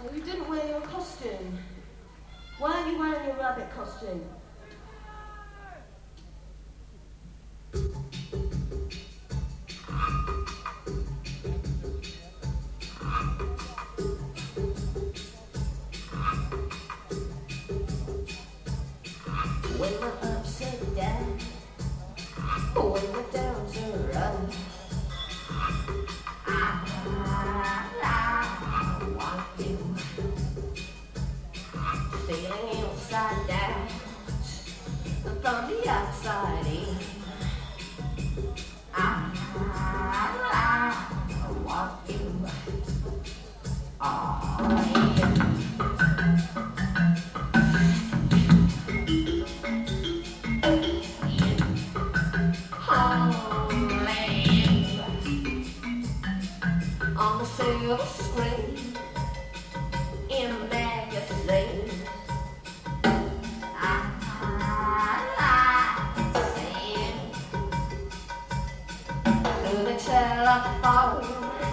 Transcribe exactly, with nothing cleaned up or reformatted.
You didn't wear your costume. Why are you wearing your rabbit costume? When we're upside down, when we're down to run, I, I want you. Feeling inside down, from the outside in. I, I want you. Oh, yeah. On the silver screen in a magazine, I, I, I see it through the telephone.